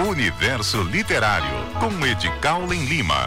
Universo Literário, com Edcaulen Lima.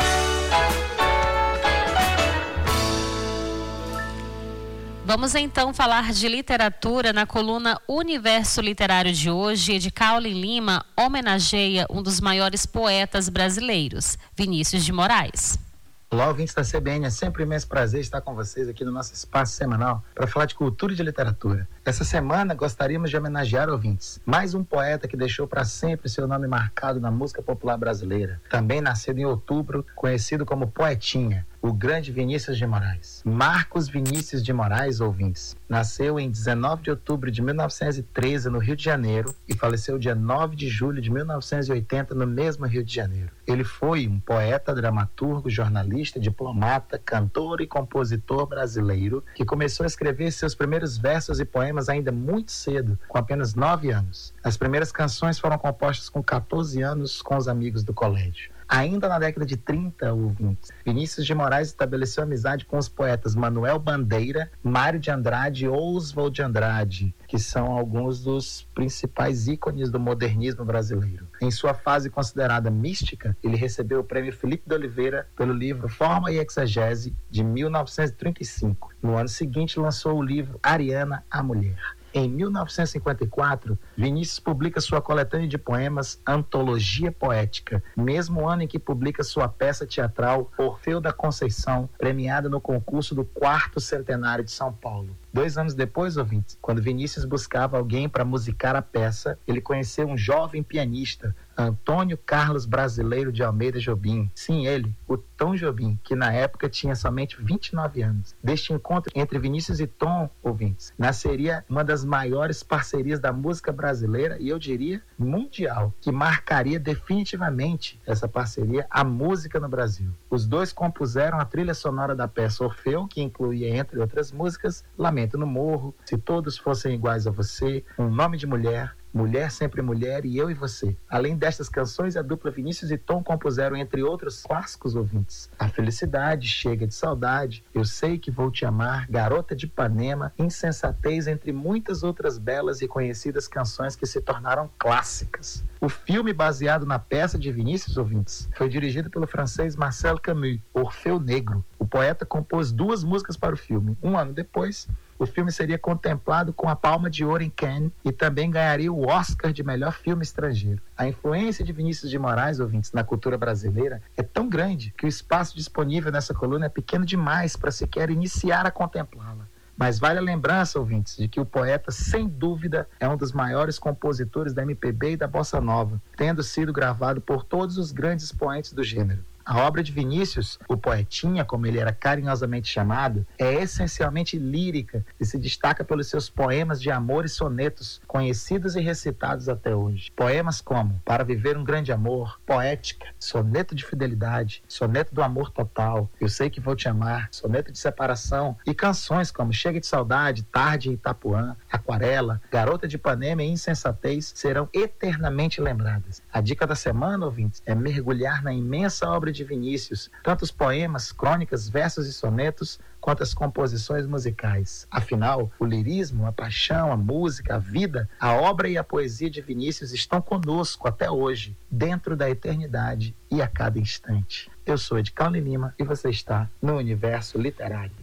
Vamos então falar de literatura na coluna Universo Literário de hoje. Edcaulen Lima homenageia um dos maiores poetas brasileiros, Vinícius de Moraes. Olá, ouvintes da CBN, é sempre um imenso prazer estar com vocês aqui no nosso espaço semanal para falar de cultura e de literatura. Essa semana gostaríamos de homenagear, ouvintes, mais um poeta que deixou para sempre seu nome marcado na música popular brasileira. Também nascido em outubro, conhecido como Poetinha, o grande Vinícius de Moraes. Marcos Vinícius de Moraes, ouvintes, nasceu em 19 de outubro de 1913 no Rio de Janeiro e faleceu dia 9 de julho de 1980 no mesmo Rio de Janeiro. Ele foi um poeta, dramaturgo, jornalista, diplomata, cantor e compositor brasileiro que começou a escrever seus primeiros versos e poemas ainda muito cedo, com apenas 9 anos. As primeiras canções foram compostas com 14 anos com os amigos do colégio. Ainda na década de 30, ouvintes, Vinícius de Moraes estabeleceu amizade com os poetas Manuel Bandeira, Mário de Andrade e Oswald de Andrade, que são alguns dos principais ícones do modernismo brasileiro. Em sua fase considerada mística, ele recebeu o prêmio Felipe de Oliveira pelo livro Forma e Exegese, de 1935. No ano seguinte, lançou o livro Ariana, a Mulher. Em 1954, Vinícius publica sua coletânea de poemas Antologia Poética, mesmo ano em que publica sua peça teatral Orfeu da Conceição, premiada no concurso do 4º Centenário de São Paulo. 2 anos depois, ouvintes, quando Vinícius buscava alguém para musicar a peça, ele conheceu um jovem pianista, Antônio Carlos Brasileiro de Almeida Jobim. Sim, ele, o Tom Jobim, que na época tinha somente 29 anos. Deste encontro entre Vinícius e Tom, ouvintes, nasceria uma das maiores parcerias da música brasileira e eu diria mundial, que marcaria definitivamente essa parceria a música no Brasil. Os dois compuseram a trilha sonora da peça Orfeu, que incluía, entre outras músicas, Lamento no Morro, Se Todos Fossem Iguais a Você, Um Nome de Mulher, Mulher Sempre Mulher e Eu e Você. Além destas canções, a dupla Vinícius e Tom compuseram, entre outros clássicos, ouvintes, A Felicidade, Chega de Saudade, Eu Sei Que Vou Te Amar, Garota de Ipanema, Insensatez, entre muitas outras belas e conhecidas canções que se tornaram clássicas. O filme baseado na peça de Vinícius, ouvintes, foi dirigido pelo francês Marcel Camus, Orfeu Negro. O poeta compôs 2 músicas para o filme. Um ano depois, o filme seria contemplado com a Palma de Ouro em Cannes e também ganharia o Oscar de melhor filme estrangeiro. A influência de Vinícius de Moraes, ouvintes, na cultura brasileira é tão grande que o espaço disponível nessa coluna é pequeno demais para sequer iniciar a contemplá-la. Mas vale a lembrança, ouvintes, de que o poeta, sem dúvida, é um dos maiores compositores da MPB e da Bossa Nova, tendo sido gravado por todos os grandes expoentes do gênero. A obra de Vinícius, o Poetinha, como ele era carinhosamente chamado, é essencialmente lírica e se destaca pelos seus poemas de amor e sonetos, conhecidos e recitados até hoje. Poemas como Para Viver um Grande Amor, Poética, Soneto de Fidelidade, Soneto do Amor Total, Eu Sei Que Vou Te Amar, Soneto de Separação e canções como Chega de Saudade, Tarde em Itapuã, Aquarela, Garota de Ipanema e Insensatez serão eternamente lembradas. A dica da semana, ouvintes, é mergulhar na imensa obra de Vinícius, tanto os poemas, crônicas, versos e sonetos, quanto as composições musicais. Afinal, o lirismo, a paixão, a música, a vida, a obra e a poesia de Vinícius estão conosco até hoje, dentro da eternidade e a cada instante. Eu sou Edcaulen Lima e você está no Universo Literário.